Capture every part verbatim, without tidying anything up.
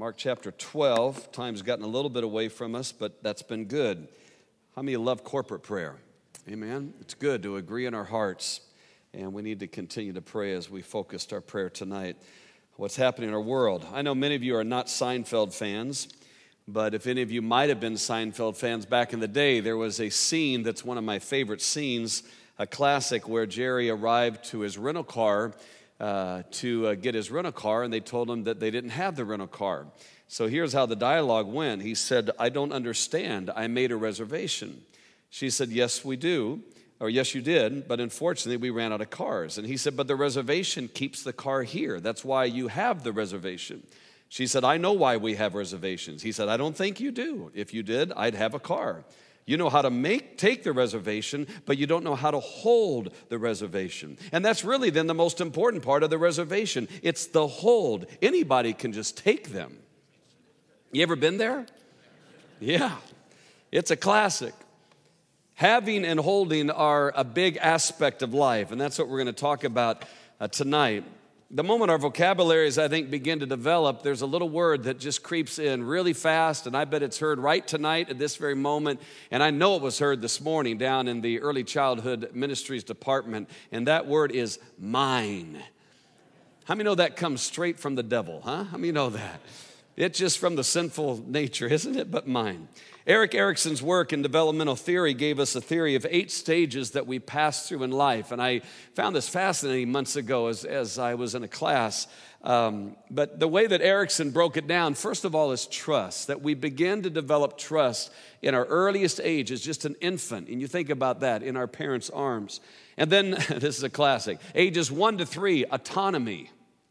Mark chapter twelve. Time's gotten a little bit away from us, but that's been good. How many of you love corporate prayer? Amen. It's good to agree in our hearts, and we need to continue to pray as we focused our prayer tonight. What's happening in our world? I know many of you are not Seinfeld fans, but if any of you might have been Seinfeld fans back in the day, there was a scene that's one of my favorite scenes, a classic where Jerry arrived to his rental car Uh, to uh, get his rental car, and they told him that they didn't have the rental car. So here's how the dialogue went. He said, "I don't understand. I made a reservation." She said, "Yes, we do," or "Yes, you did, but unfortunately we ran out of cars." And he said, "But the reservation keeps the car here. That's why you have the reservation." She said, "I know why we have reservations." He said, "I don't think you do. If you did, I'd have a car. You know how to make take the reservation, but you don't know how to hold the reservation." And that's really then the most important part of the reservation. It's the hold. Anybody can just take them. You ever been there? Yeah, it's a classic. Having and holding are a big aspect of life, and that's what we're going to talk about uh, tonight. The moment our vocabularies, I think, begin to develop, there's a little word that just creeps in really fast, and I bet it's heard right tonight at this very moment, and I know it was heard this morning down in the early childhood ministries department, and that word is mine. How many know that comes straight from the devil, huh? How many know that? It's just from the sinful nature, isn't it? But mine. Erik Erikson's work in developmental theory gave us a theory of eight stages that we pass through in life. And I found this fascinating months ago as, as I was in a class. Um, but the way that Erikson broke it down, first of all, is trust, that we begin to develop trust in our earliest age as just an infant. And you think about that, in our parents' arms. And then, this is a classic, ages one to three, autonomy.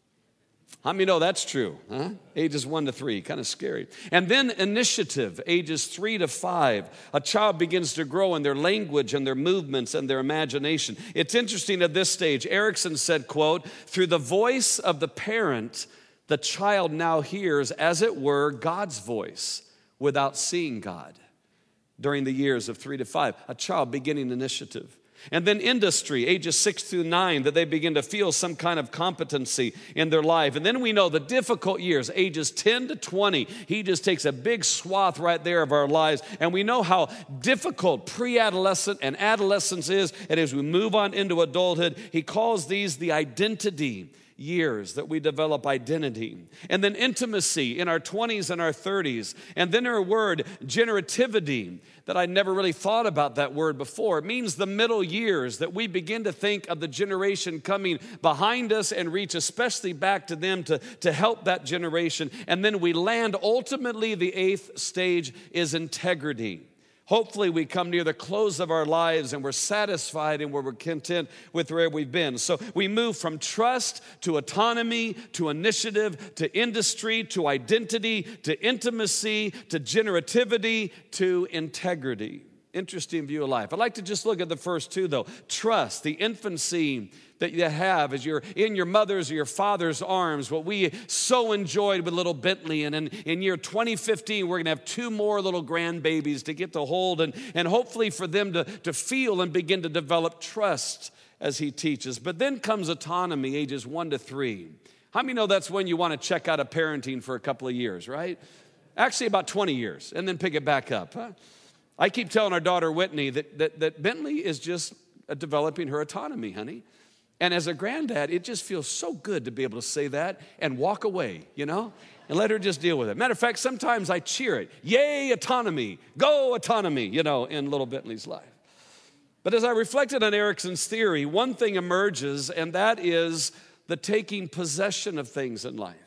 How many know that's true? Huh? Ages one to three, kind of scary. And then initiative, ages three to five. A child begins to grow in their language and their movements and their imagination. It's interesting at this stage, Erikson said, quote, "Through the voice of the parent, the child now hears, as it were, God's voice without seeing God." During the years of three to five, a child beginning initiative. And then industry, ages six through nine, that they begin to feel some kind of competency in their life. And then we know the difficult years, ages ten to twenty. He just takes a big swath right there of our lives. And we know how difficult pre-adolescent and adolescence is. And as we move on into adulthood, he calls these the identity years, that we develop identity. And then intimacy in our twenties and our thirties. And then our word, generativity, that I never really thought about that word before. It means the middle years, that we begin to think of the generation coming behind us and reach especially back to them to, to help that generation. And then we land, ultimately, the eighth stage is integrity. Hopefully we come near the close of our lives and we're satisfied and we're content with where we've been. So we move from trust to autonomy, to initiative, to industry, to identity, to intimacy, to generativity, to integrity. Interesting view of life. I'd like to just look at the first two, though. Trust, the infancy that you have as you're in your mother's or your father's arms, what we so enjoyed with little Bentley. And in, in year twenty fifteen, we're going to have two more little grandbabies to get to hold, and, and hopefully for them to, to feel and begin to develop trust as he teaches. But then comes autonomy, ages one to three. How many know that's when you want to check out of parenting for a couple of years, right? Actually, about twenty years, and then pick it back up, huh? I keep telling our daughter Whitney that, that, that Bentley is just developing her autonomy, honey. And as a granddad, it just feels so good to be able to say that and walk away, you know, and let her just deal with it. Matter of fact, sometimes I cheer it. Yay, autonomy. Go, autonomy, you know, in little Bentley's life. But as I reflected on Erikson's theory, one thing emerges, and that is the taking possession of things in life.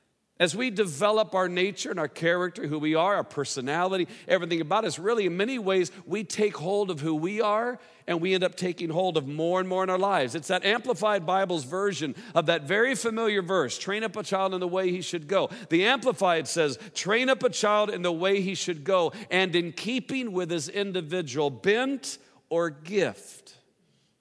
As we develop our nature and our character, who we are, our personality, everything about us, really in many ways, we take hold of who we are, and we end up taking hold of more and more in our lives. It's that Amplified Bible's version of that very familiar verse, train up a child in the way he should go. The Amplified says, train up a child in the way he should go, and in keeping with his individual bent or gift.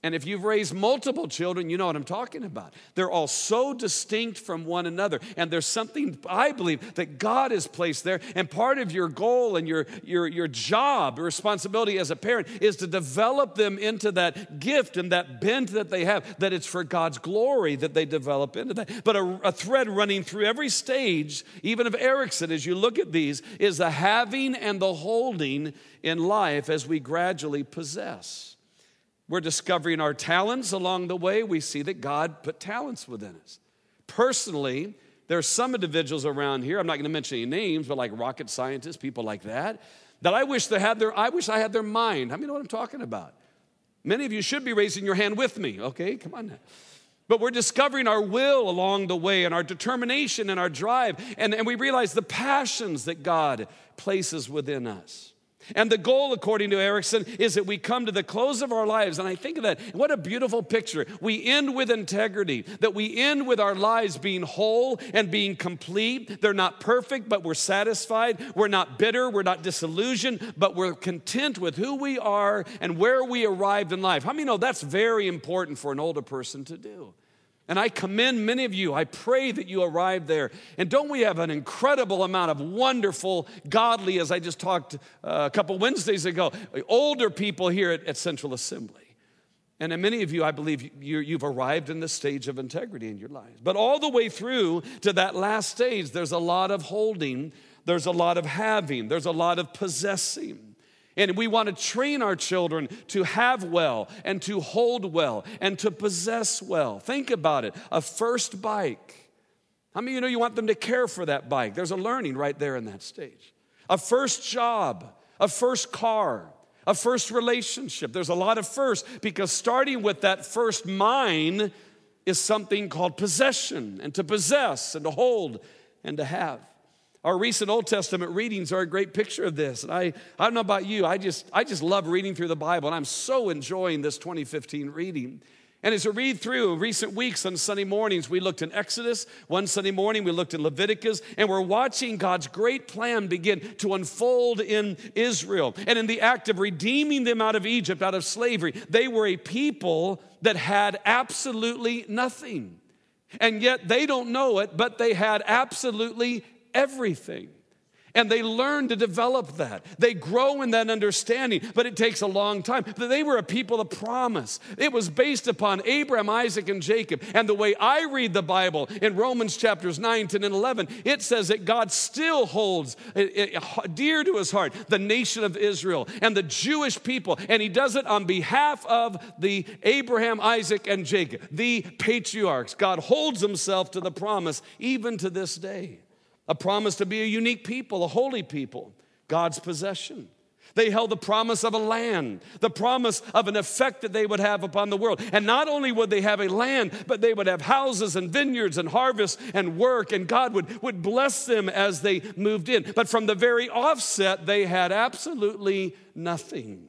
And if you've raised multiple children, you know what I'm talking about. They're all so distinct from one another. And there's something, I believe, that God has placed there. And part of your goal and your, your, your job, responsibility as a parent, is to develop them into that gift and that bent that they have, that it's for God's glory that they develop into that. But a, a thread running through every stage, even of Erickson, as you look at these, is the having and the holding in life as we gradually possess. We're discovering our talents along the way. We see that God put talents within us. Personally, there are some individuals around here, I'm not going to mention any names, but like rocket scientists, people like that, that I wish they had their, I wish I had their mind. I mean, you know what I'm talking about. Many of you should be raising your hand with me, okay? Come on now. But we're discovering our will along the way and our determination and our drive, and, and we realize the passions that God places within us. And the goal, according to Erickson, is that we come to the close of our lives. And I think of that, what a beautiful picture. We end with integrity, that we end with our lives being whole and being complete. They're not perfect, but we're satisfied. We're not bitter, we're not disillusioned, but we're content with who we are and where we arrived in life. How many know that's very important for an older person to do? And I commend many of you. I pray that you arrive there. And don't we have an incredible amount of wonderful, godly, as I just talked uh, a couple Wednesdays ago, older people here at, at Central Assembly. And many of you, I believe, you, you've arrived in this stage of integrity in your lives. But all the way through to that last stage, there's a lot of holding, there's a lot of having, there's a lot of possessing. And we want to train our children to have well and to hold well and to possess well. Think about it. A first bike. How many of you know you want them to care for that bike? There's a learning right there in that stage. A first job, a first car, a first relationship. There's a lot of firsts because starting with that first mine is something called possession, and to possess and to hold and to have. Our recent Old Testament readings are a great picture of this. And I, I don't know about you, I just, I just love reading through the Bible, and I'm so enjoying this twenty fifteen reading. And as I read through recent weeks on Sunday mornings, we looked in Exodus. One Sunday morning, we looked in Leviticus, and we're watching God's great plan begin to unfold in Israel. And in the act of redeeming them out of Egypt, out of slavery, they were a people that had absolutely nothing. And yet they don't know it, but they had absolutely everything. And they learn to develop that. They grow in that understanding, but it takes a long time. But they were a people of promise. It was based upon Abraham, Isaac, and Jacob. And the way I read the Bible in Romans chapters nine, ten, and eleven, it says that God still holds dear to his heart the nation of Israel and the Jewish people. And he does it on behalf of the Abraham, Isaac, and Jacob, the patriarchs. God holds himself to the promise even to this day. A promise to be a unique people, a holy people, God's possession. They held the promise of a land, the promise of an effect that they would have upon the world. And not only would they have a land, but they would have houses and vineyards and harvests and work, and God would, would bless them as they moved in. But from the very offset, they had absolutely nothing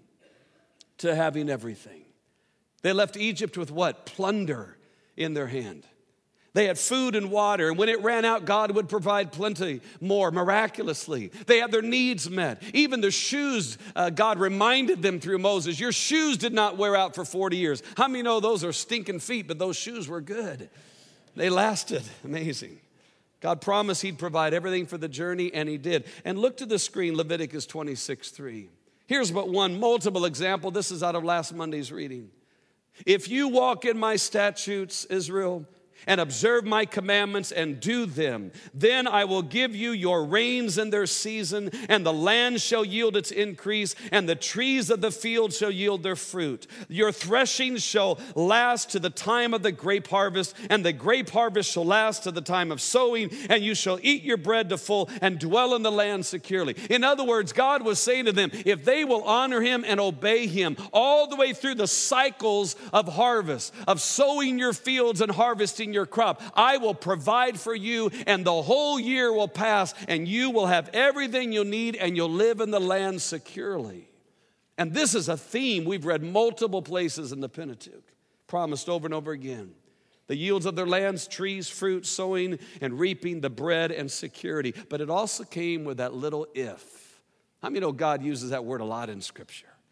to having everything. They left Egypt with what? Plunder in their hand. They had food and water, and when it ran out, God would provide plenty more miraculously. They had their needs met. Even their shoes, uh, God reminded them through Moses, your shoes did not wear out for forty years. How many know those are stinking feet, but those shoes were good? They lasted. Amazing. God promised he'd provide everything for the journey, and he did. And look to the screen, Leviticus twenty-six three. Here's but one multiple example. This is out of last Monday's reading. If you walk in my statutes, Israel, and observe my commandments and do them, then I will give you your rains in their season, and the land shall yield its increase, and the trees of the field shall yield their fruit. Your threshing shall last to the time of the grape harvest, and the grape harvest shall last to the time of sowing, and you shall eat your bread to full and dwell in the land securely. In other words, God was saying to them, if they will honor him and obey him all the way through the cycles of harvest, of sowing your fields and harvesting your crop, I will provide for you, and the whole year will pass, and you will have everything you'll need, and you'll live in the land securely. And this is a theme we've read multiple places in the Pentateuch, promised over and over again. The yields of their lands, trees, fruit, sowing and reaping, the bread and security. But it also came with that little if. How many know God uses that word a lot in Scripture?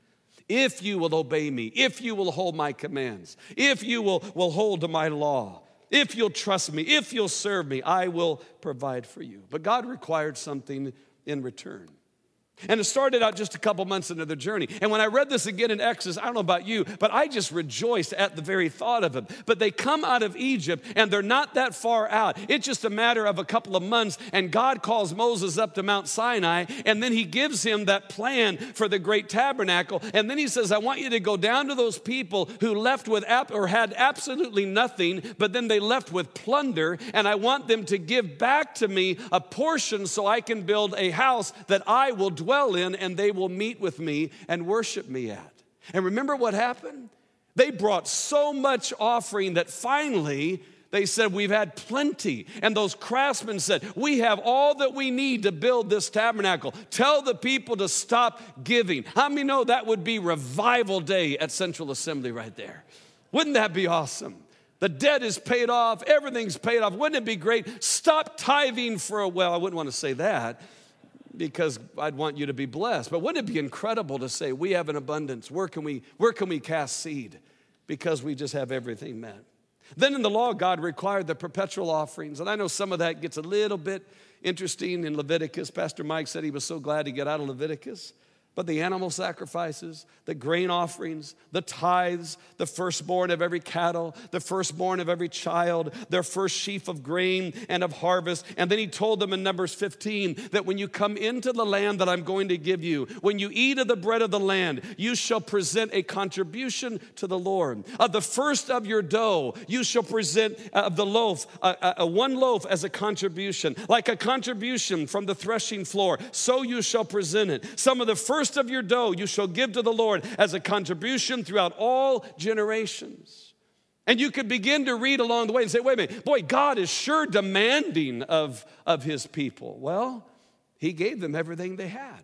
if you will obey me, if you will hold my commands, if you will, will hold to my law, if you'll trust me, if you'll serve me, I will provide for you. But God required something in return. And it started out just a couple months into the journey. And when I read this again in Exodus, I don't know about you, but I just rejoiced at the very thought of it. But they come out of Egypt, and they're not that far out. It's just a matter of a couple of months, and God calls Moses up to Mount Sinai, and then he gives him that plan for the great tabernacle. And then he says, I want you to go down to those people who left with ap- or had absolutely nothing, but then they left with plunder, and I want them to give back to me a portion so I can build a house that I will dwell in, and they will meet with me and worship me at. And remember what happened? They brought so much offering that finally they said, we've had plenty. And those craftsmen said, we have all that we need to build this tabernacle. Tell the people to stop giving. How many know that would be revival day at Central Assembly right there? Wouldn't that be awesome? The debt is paid off. Everything's paid off. Wouldn't it be great? Stop tithing for a, well, I wouldn't want to say that, because I'd want you to be blessed. But wouldn't it be incredible to say, we have an abundance. Where can we, where can we cast seed? Because we just have everything met. Then in the law, God required the perpetual offerings. And I know some of that gets a little bit interesting in Leviticus. Pastor Mike said he was so glad to get out of Leviticus. But the animal sacrifices, the grain offerings, the tithes, the firstborn of every cattle, the firstborn of every child, their first sheaf of grain and of harvest. And then he told them in Numbers fifteen that when you come into the land that I'm going to give you, when you eat of the bread of the land, you shall present a contribution to the Lord. Of the first of your dough, you shall present of the loaf, a, a, a one loaf as a contribution, like a contribution from the threshing floor. So you shall present it. Some of the first First of your dough you shall give to the Lord as a contribution throughout all generations. And you could begin to read along the way and say, wait a minute, boy, God is sure demanding of, of his people. Well, he gave them everything they had.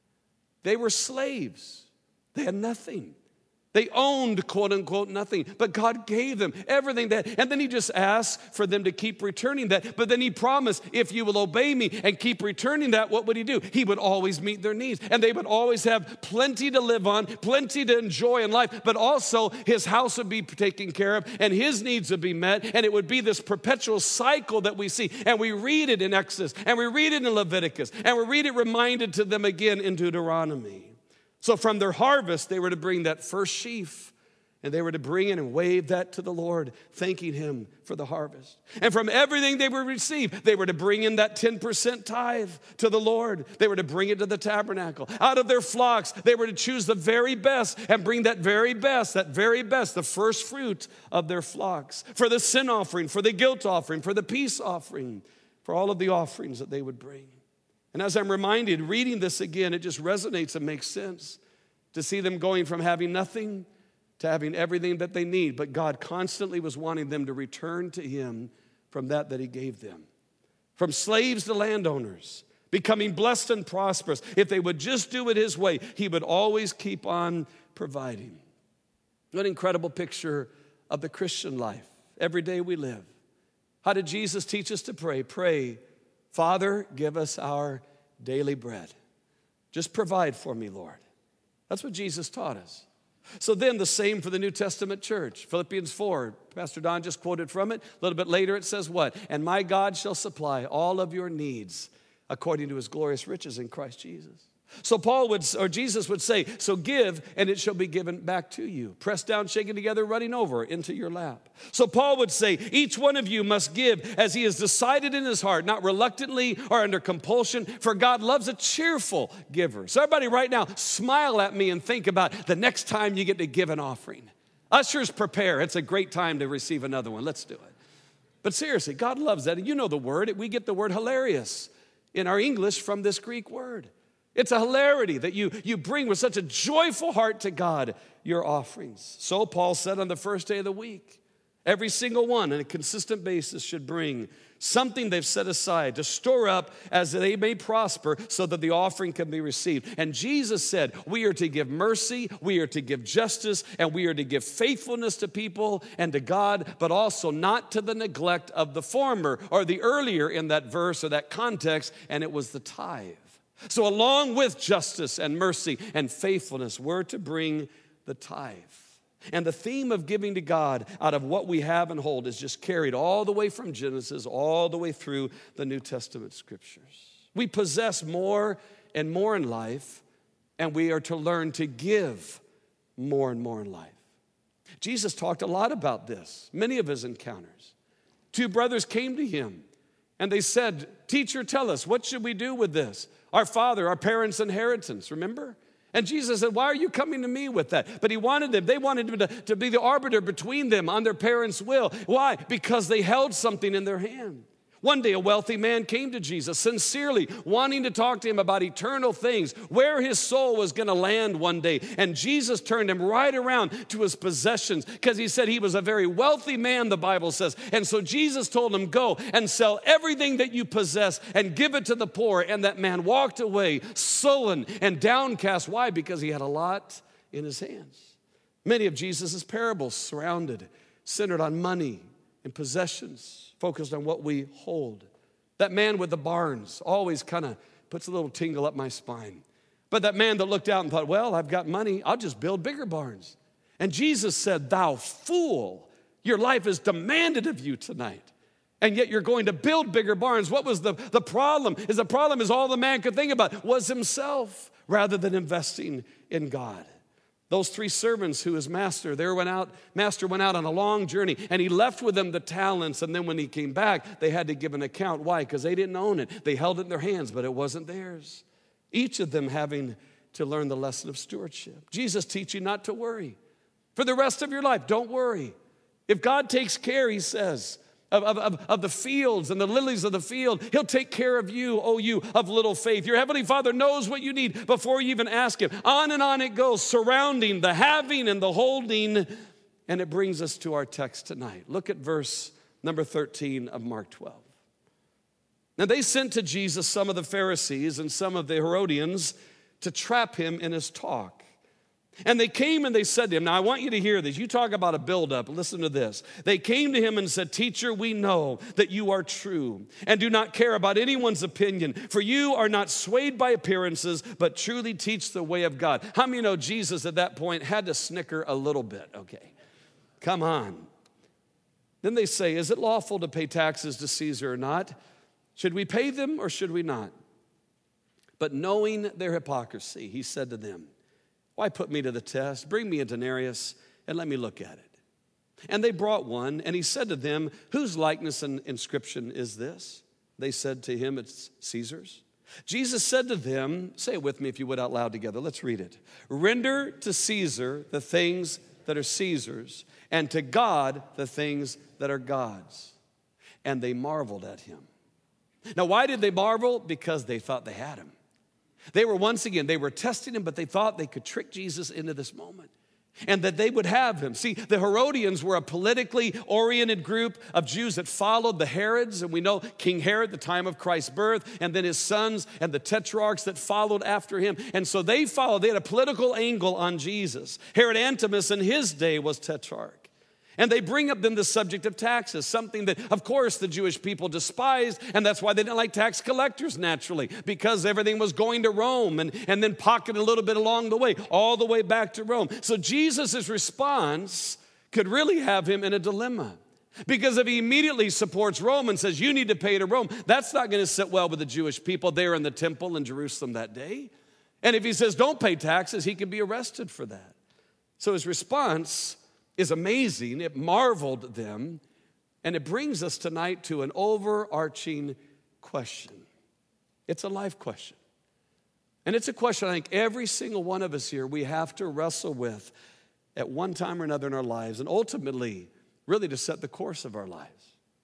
They were slaves. They had nothing. They owned, quote unquote, nothing, but God gave them everything that, and then he just asked for them to keep returning that. But then he promised, if you will obey me and keep returning that, what would he do? He would always meet their needs, and they would always have plenty to live on, plenty to enjoy in life, but also his house would be taken care of, and his needs would be met, and it would be this perpetual cycle that we see. And we read it in Exodus, and we read it in Leviticus, and we read it reminded to them again in Deuteronomy. So from their harvest, they were to bring that first sheaf, and they were to bring in and wave that to the Lord, thanking him for the harvest. And from everything they would receive, they were to bring in that ten percent tithe to the Lord. They were to bring it to the tabernacle. Out of their flocks, they were to choose the very best and bring that very best, that very best, the first fruit of their flocks, for the sin offering, for the guilt offering, for the peace offering, for all of the offerings that they would bring. And as I'm reminded, reading this again, it just resonates and makes sense to see them going from having nothing to having everything that they need. But God constantly was wanting them to return to him from that that he gave them. From slaves to landowners, becoming blessed and prosperous. If they would just do it his way, he would always keep on providing. What an incredible picture of the Christian life. Every day we live. How did Jesus teach us to pray? Pray, Father, give us our daily bread. Just provide for me, Lord. That's what Jesus taught us. So then the same for the New Testament church. Philippians four, Pastor Don just quoted from it. A little bit later it says what? And my God shall supply all of your needs according to his glorious riches in Christ Jesus. So Paul would, or Jesus would say, so give and it shall be given back to you. Pressed down, shaken together, running over into your lap. So Paul would say, each one of you must give as he has decided in his heart, not reluctantly or under compulsion, for God loves a cheerful giver. So everybody right now, smile at me and think about the next time you get to give an offering. Ushers, prepare. It's a great time to receive another one. Let's do it. But seriously, God loves that. And you know the word. We get the word hilarious in our English from this Greek word. It's a hilarity that you, you bring with such a joyful heart to God your offerings. So Paul said on the first day of the week, every single one on a consistent basis should bring something they've set aside to store up as they may prosper so that the offering can be received. And Jesus said, we are to give mercy, we are to give justice, and we are to give faithfulness to people and to God, but also not to the neglect of the former or the earlier in that verse or that context, and it was the tithe. So along with justice and mercy and faithfulness, we're to bring the tithe. And the theme of giving to God out of what we have and hold is just carried all the way from Genesis, all the way through the New Testament scriptures. We possess more and more in life, and we are to learn to give more and more in life. Jesus talked a lot about this, many of his encounters. Two brothers came to him, and they said, "Teacher, tell us, what should we do with this? Our father, our parents' inheritance," remember? And Jesus said, "Why are you coming to me with that?" But he wanted them, they wanted him to, to be the arbiter between them on their parents' will. Why? Because they held something in their hand. One day, a wealthy man came to Jesus, sincerely wanting to talk to him about eternal things, where his soul was going to land one day. And Jesus turned him right around to his possessions because he said he was a very wealthy man, the Bible says. And so Jesus told him, "Go and sell everything that you possess and give it to the poor." And that man walked away sullen and downcast. Why? Because he had a lot in his hands. Many of Jesus' parables surrounded, centered on money and possessions, focused on what we hold. That man with the barns always kind of puts a little tingle up my spine. But that man that looked out and thought, "Well, I've got money, I'll just build bigger barns." And Jesus said, "Thou fool, your life is demanded of you tonight, and yet you're going to build bigger barns." What was the, the problem? Is the problem is all the man could think about was himself rather than investing in God. Those three servants who his master, they went out, master went out on a long journey, and he left with them the talents, and then when he came back, they had to give an account. Why? Because they didn't own it. They held it in their hands, but it wasn't theirs. Each of them having to learn the lesson of stewardship. Jesus teaching not to worry. For the rest of your life, don't worry. If God takes care, he says, Of, of, of the fields and the lilies of the field, he'll take care of you, oh you of little faith. Your heavenly Father knows what you need before you even ask him. On and on it goes, surrounding the having and the holding. And it brings us to our text tonight. Look at verse number thirteen of Mark twelve. Now they sent to Jesus some of the Pharisees and some of the Herodians to trap him in his talk. And they came and they said to him, now I want you to hear this. You talk about a buildup. Listen to this. They came to him and said, "Teacher, we know that you are true and do not care about anyone's opinion, for you are not swayed by appearances, but truly teach the way of God." How many know Jesus at that point had to snicker a little bit? Okay, come on. Then they say, "Is it lawful to pay taxes to Caesar or not? Should we pay them or should we not?" But knowing their hypocrisy, he said to them, "Why put me to the test? Bring me a denarius and let me look at it." And they brought one, and he said to them, "Whose likeness and inscription is this?" They said to him, "It's Caesar's." Jesus said to them, say it with me if you would out loud together. Let's read it. "Render to Caesar the things that are Caesar's, and to God the things that are God's." And they marveled at him. Now, why did they marvel? Because they thought they had him. They were once again, they were testing him, but they thought they could trick Jesus into this moment and that they would have him. See, the Herodians were a politically oriented group of Jews that followed the Herods, and we know King Herod, the time of Christ's birth, and then his sons and the tetrarchs that followed after him. And so they followed, they had a political angle on Jesus. Herod Antipas in his day was tetrarch. And they bring up then the subject of taxes, something that, of course, the Jewish people despised, and that's why they didn't like tax collectors naturally, because everything was going to Rome and, and then pocketed a little bit along the way, all the way back to Rome. So Jesus' response could really have him in a dilemma, because if he immediately supports Rome and says, "You need to pay to Rome," that's not going to sit well with the Jewish people there in the temple in Jerusalem that day. And if he says, "Don't pay taxes," he could be arrested for that. So his response is amazing. It marveled them. And it brings us tonight to an overarching question. It's a life question. And it's a question I think every single one of us here, we have to wrestle with at one time or another in our lives, and ultimately, really to set the course of our lives.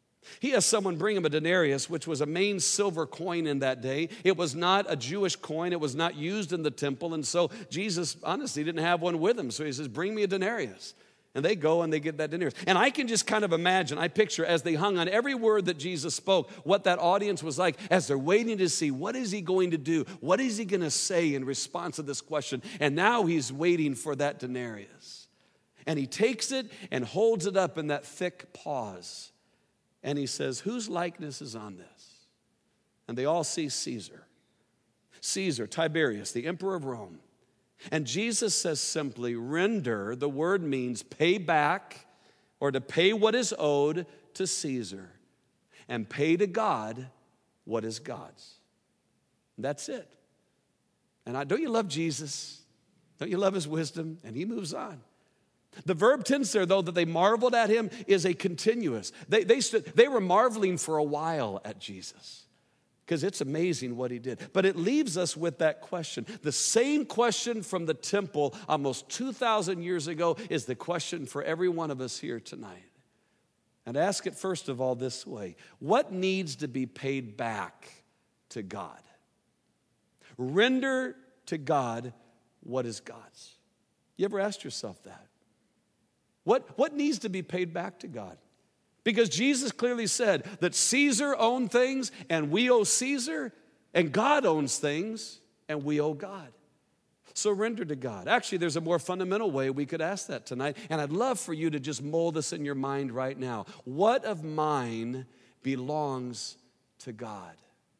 He has someone bring him a denarius, which was a main silver coin in that day. It was not a Jewish coin. It was not used in the temple. And so Jesus honestly didn't have one with him. So he says, "Bring me a denarius." And they go and they get that denarius. And I can just kind of imagine, I picture as they hung on every word that Jesus spoke, what that audience was like as they're waiting to see, what is he going to do? What is he going to say in response to this question? And now he's waiting for that denarius. And he takes it and holds it up in that thick pause. And he says, "Whose likeness is on this?" And they all see Caesar. Caesar, Tiberius, the emperor of Rome. And Jesus says simply, render. The word means pay back or to pay what is owed to Caesar and pay to God what is God's. That's it. And I, don't you love Jesus? Don't you love his wisdom? And he moves on. The verb tense there, though, that they marveled at him is a continuous. They, they, stood, they were marveling for a while at Jesus because it's amazing what he did. But it leaves us with that question. The same question from the temple almost two thousand years ago is the question for every one of us here tonight. And ask it first of all this way. What needs to be paid back to God? Render to God what is God's. You ever asked yourself that? What, what needs to be paid back to God? Because Jesus clearly said that Caesar owned things and we owe Caesar, and God owns things and we owe God. So render to God. Actually, there's a more fundamental way we could ask that tonight, and I'd love for you to just mold this in your mind right now. What of mine belongs to God?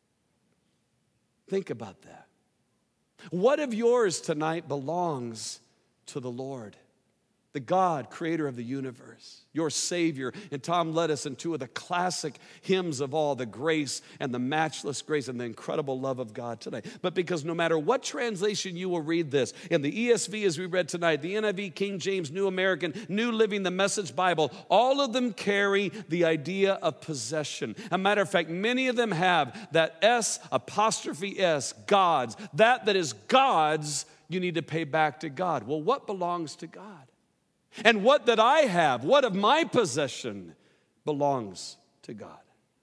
Think about that. What of yours tonight belongs to the Lord? The God, creator of the universe, your Savior. And Tom led us in two of the classic hymns of all, the grace and the matchless grace and the incredible love of God tonight. But because no matter what translation you will read this, in the E S V as we read tonight, the N I V, King James, New American, New Living, the Message Bible, all of them carry the idea of possession. As a matter of fact, many of them have that S apostrophe S, God's. That that is God's, you need to pay back to God. Well, what belongs to God? And what that I have, what of my possession belongs to God?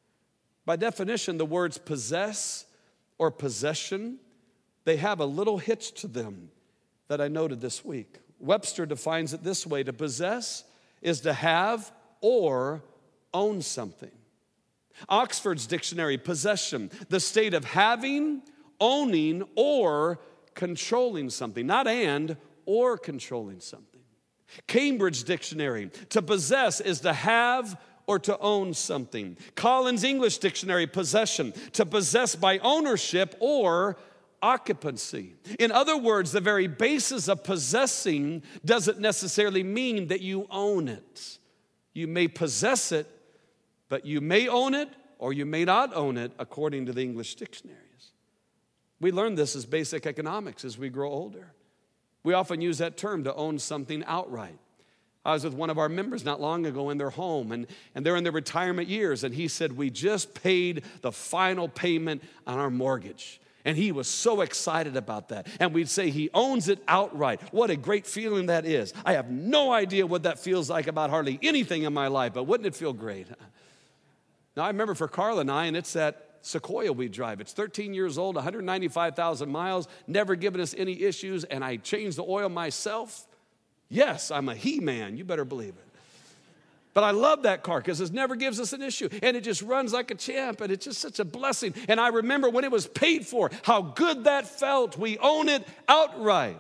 By definition, the words possess or possession, they have a little hitch to them that I noted this week. Webster defines it this way: to possess is to have or own something. Oxford's dictionary, possession, the state of having, owning, or controlling something. Not and, or controlling something. Cambridge Dictionary, to possess is to have or to own something. Collins English Dictionary, possession, to possess by ownership or occupancy. In other words, the very basis of possessing doesn't necessarily mean that you own it. You may possess it, but you may own it or you may not own it according to the English dictionaries. We learn this as basic economics as we grow older. We often use that term to own something outright. I was with one of our members not long ago in their home, and, and they're in their retirement years, and he said, we just paid the final payment on our mortgage. And he was so excited about that. And we'd say he owns it outright. What a great feeling that is. I have no idea what that feels like about hardly anything in my life, but wouldn't it feel great? Now, I remember for Carla and I, and it's that Sequoia we drive. It's thirteen years old, one hundred ninety-five thousand miles, never given us any issues, and I changed the oil myself. Yes, I'm a he-man. You better believe it. But I love that car because it never gives us an issue, and it just runs like a champ, and it's just such a blessing. And I remember when it was paid for, how good that felt. We own it outright.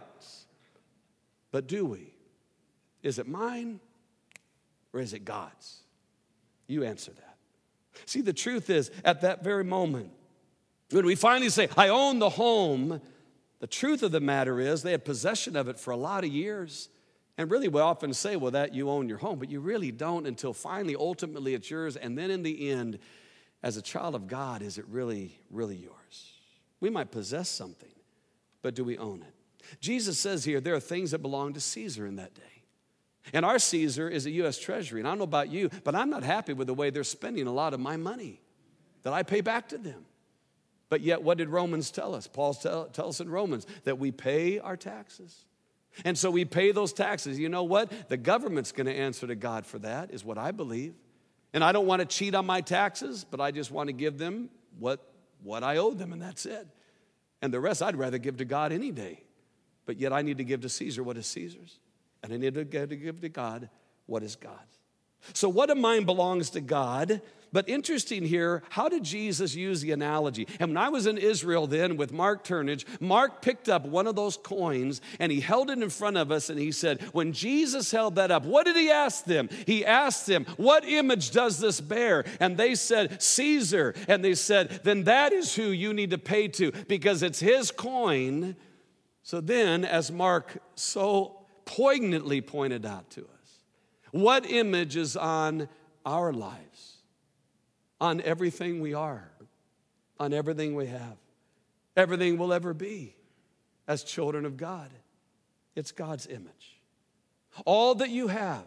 But do we? Is it mine or is it God's? You answer that. See, the truth is, at that very moment, when we finally say, I own the home, the truth of the matter is they had possession of it for a lot of years. And really, we often say, well, that you own your home, but you really don't until finally, ultimately, it's yours. And then in the end, as a child of God, is it really, really yours? We might possess something, but do we own it? Jesus says here, there are things that belong to Caesar in that day. And our Caesar is a U S Treasury. And I don't know about you, but I'm not happy with the way they're spending a lot of my money that I pay back to them. But yet, what did Romans tell us? Paul tell, tells us in Romans that we pay our taxes. And so we pay those taxes. You know what? The government's going to answer to God for that, is what I believe. And I don't want to cheat on my taxes, but I just want to give them what, what I owe them, and that's it. And the rest I'd rather give to God any day. But yet I need to give to Caesar what is Caesar's. And I need to give to God what is God's. So what of mine belongs to God? But interesting here, how did Jesus use the analogy? And when I was in Israel then with Mark Turnage, Mark picked up one of those coins and he held it in front of us and he said, when Jesus held that up, what did he ask them? He asked them, what image does this bear? And they said, Caesar. And they said, then that is who you need to pay to because it's his coin. So then, as Mark so poignantly pointed out to us, what image is on our lives? On everything we are, on everything we have, everything we'll ever be as children of God. It's God's image. All that you have,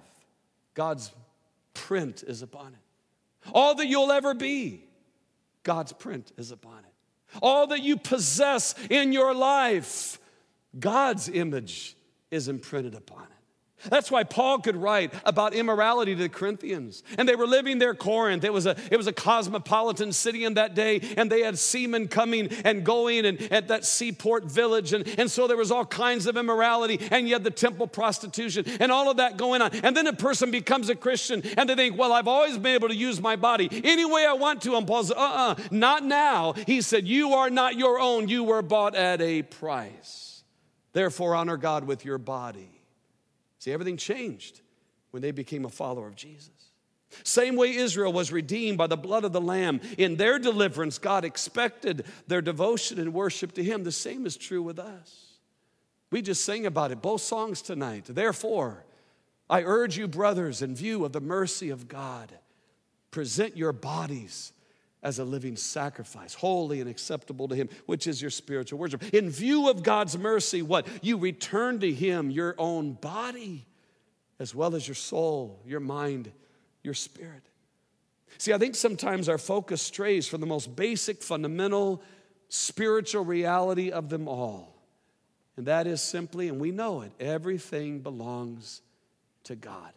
God's print is upon it. All that you'll ever be, God's print is upon it. All that you possess in your life, God's image is imprinted upon it. That's why Paul could write about immorality to the Corinthians. And they were living there, Corinth. It was a, it was a cosmopolitan city in that day, and they had seamen coming and going and at that seaport village. And, and so there was all kinds of immorality, and you had the temple prostitution and all of that going on. And then a person becomes a Christian, and they think, well, I've always been able to use my body any way I want to. And Paul said, uh-uh, not now. He said, you are not your own. You were bought at a price. Therefore, honor God with your body. See, everything changed when they became a follower of Jesus. Same way Israel was redeemed by the blood of the Lamb. In their deliverance, God expected their devotion and worship to Him. The same is true with us. We just sang about it, both songs tonight. Therefore, I urge you, brothers, in view of the mercy of God, present your bodies as a living sacrifice, holy and acceptable to Him, which is your spiritual worship. In view of God's mercy, what? You return to Him your own body, as well as your soul, your mind, your spirit. See, I think sometimes our focus strays from the most basic, fundamental, spiritual reality of them all. And that is simply, and we know it, everything belongs to God.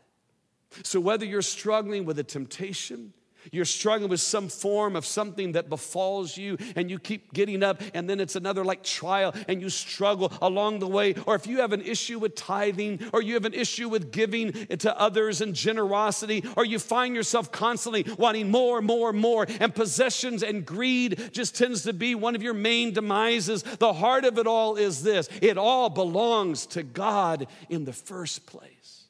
So whether you're struggling with a temptation, you're struggling with some form of something that befalls you and you keep getting up and then it's another like trial and you struggle along the way. Or if you have an issue with tithing or you have an issue with giving to others and generosity, or you find yourself constantly wanting more, more, more, and possessions and greed just tends to be one of your main demises. The heart of it all is this: it all belongs to God in the first place.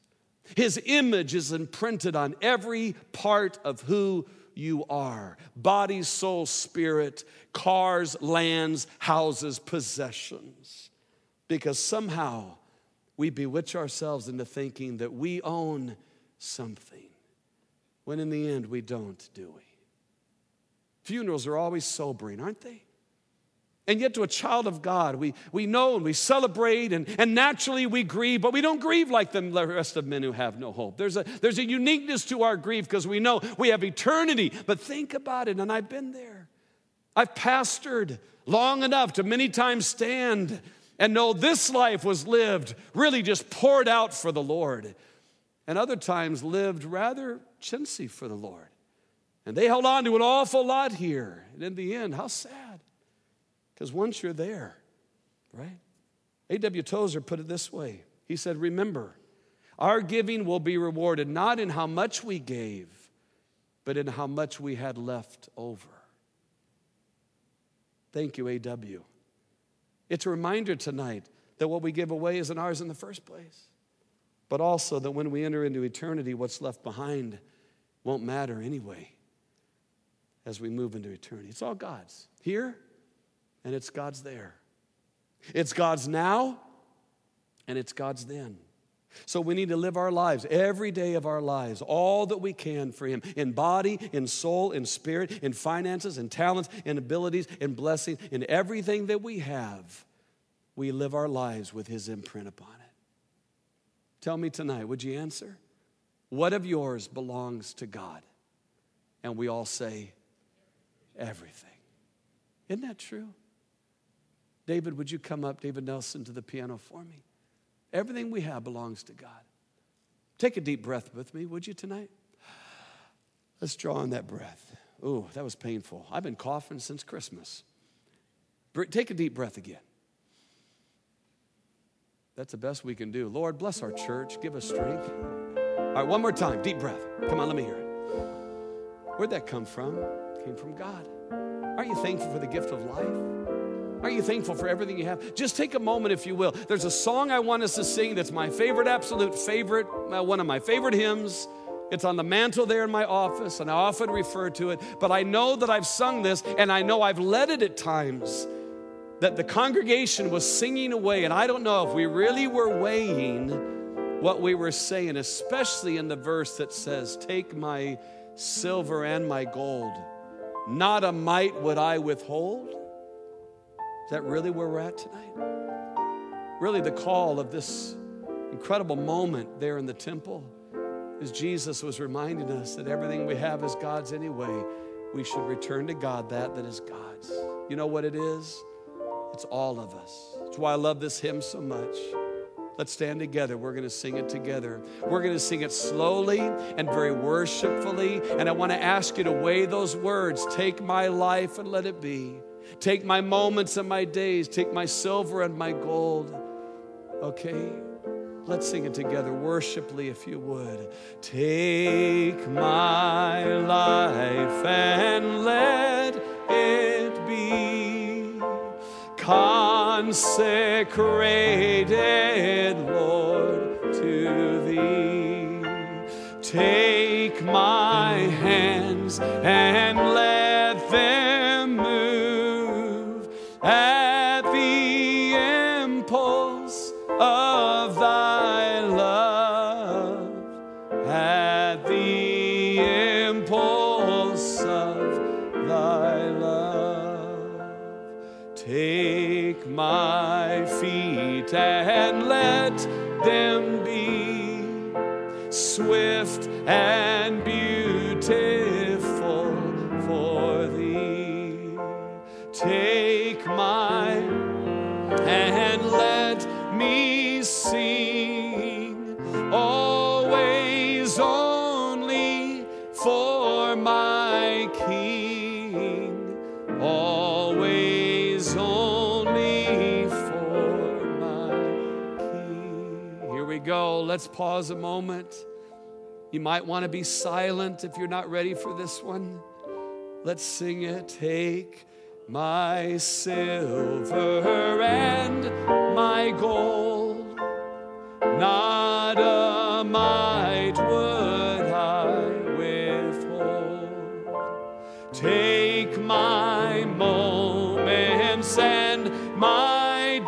His image is imprinted on every part of who you are. Body, soul, spirit, cars, lands, houses, possessions. Because somehow we bewitch ourselves into thinking that we own something, when in the end we don't, do we? Funerals are always sobering, aren't they? And yet to a child of God, we, we know and we celebrate and, and naturally we grieve, but we don't grieve like the rest of men who have no hope. There's a, there's a uniqueness to our grief because we know we have eternity. But think about it, and I've been there. I've pastored long enough to many times stand and know this life was lived, really just poured out for the Lord. And other times lived rather chintzy for the Lord. And they held on to an awful lot here. And in the end, how sad. Because once you're there, right? A W Tozer put it this way. He said, remember, our giving will be rewarded not in how much we gave, but in how much we had left over. Thank you, A W. It's a reminder tonight that what we give away isn't ours in the first place, but also that when we enter into eternity, what's left behind won't matter anyway as we move into eternity. It's all God's. Here, and it's God's there. It's God's now, and it's God's then. So we need to live our lives, every day of our lives, all that we can for Him, in body, in soul, in spirit, in finances, in talents, in abilities, in blessings, in everything that we have. We live our lives with His imprint upon it. Tell me tonight, would you answer? What of yours belongs to God? And we all say, everything. Isn't that true? David, would you come up, David Nelson, to the piano for me? Everything we have belongs to God. Take a deep breath with me, would you, tonight? Let's draw on that breath. Ooh, that was painful. I've been coughing since Christmas. Take a deep breath again. That's the best we can do. Lord, bless our church. Give us strength. right, one more time. Deep breath. Come on, let me hear it. Where'd that come from? It came from God. Aren't you thankful for the gift of life? Aren't you thankful for everything you have? Just take a moment, if you will. There's a song I want us to sing that's my favorite, absolute favorite, uh, one of my favorite hymns. It's on the mantle there in my office, and I often refer to it. But I know that I've sung this, and I know I've led it at times, that the congregation was singing away, and I don't know if we really were weighing what we were saying, especially in the verse that says, take my silver and my gold. Not a mite would I withhold. Is that really where we're at tonight? Really, the call of this incredible moment there in the temple is Jesus was reminding us that everything we have is God's anyway. We should return to God that that is God's. You know what it is? It's all of us. That's why I love this hymn so much. Let's stand together. We're going to sing it together. We're going to sing it slowly and very worshipfully. And I want to ask you to weigh those words. Take my life and let it be. Take my moments and my days. Take my silver and my gold. Okay? Let's sing it together, worshipfully, if you would. Take my life and let it be consecrated, Lord, to Thee. Take my hands and let them move at the impulse of Thy love, at the impulse of Thy love. Take my feet and let them be swift and beautiful for Thee. Take my and let me sing always only for my King, always only for my King. Here we go. Let's pause a moment. You might want to be silent if you're not ready for this one. Let's sing it. Take my silver and my gold, not a mite would I withhold. Take my moments and my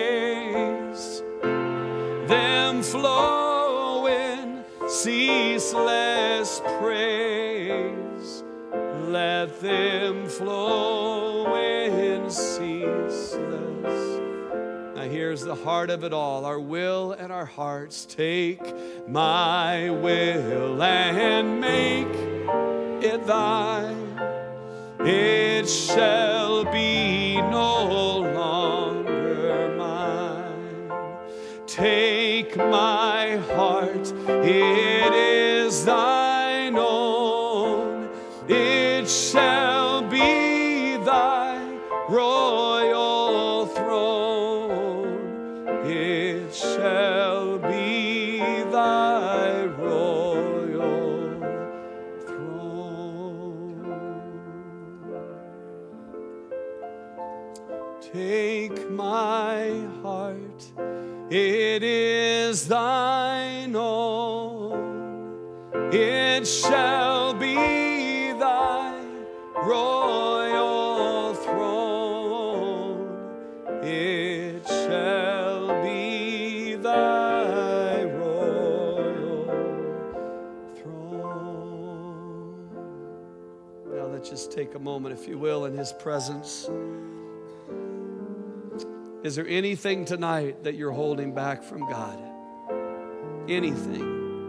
days, them flow in ceaseless praise. Let them flow in ceaseless. Now here's the heart of it all, our will and our hearts. Take my will and make it Thine. It shall be no longer mine. Take my heart, it is Thine own. It shall be Thy royal throne. It shall be Thy royal throne. Take my heart, it is Thine own. It shall be Thy royal throne. It shall be Thy royal throne. Now let's just take a moment, if you will, in His presence. Is there anything tonight that you're holding back from God? Anything.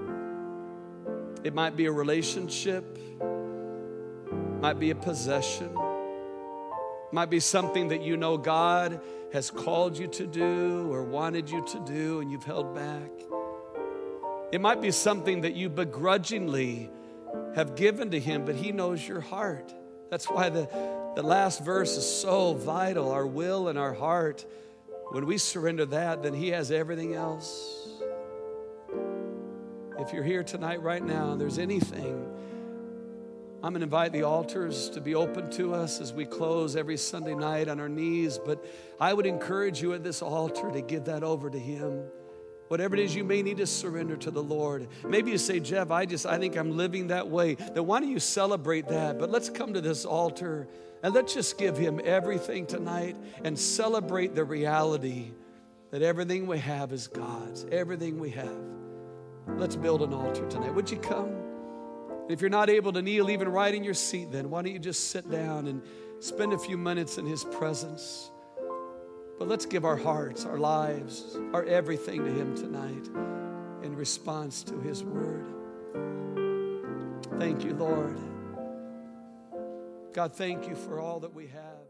It might be a relationship, might be a possession, might be something that you know God has called you to do or wanted you to do and you've held back. It might be something that you begrudgingly have given to Him, but He knows your heart. That's why the, the last verse is so vital, our will and our heart. When we surrender that, then He has everything else. If you're here tonight, right now, and there's anything, I'm going to invite the altars to be open to us as we close every Sunday night on our knees. But I would encourage you at this altar to give that over to Him. Whatever it is you may need to surrender to the Lord. Maybe you say, Jeff, I just, I think I'm living that way. Then why don't you celebrate that? But let's come to this altar and let's just give Him everything tonight and celebrate the reality that everything we have is God's. Everything we have. Let's build an altar tonight. Would you come? If you're not able to kneel even right in your seat, then why don't you just sit down and spend a few minutes in His presence? But let's give our hearts, our lives, our everything to Him tonight in response to His word. Thank you, Lord. God, thank you for all that we have.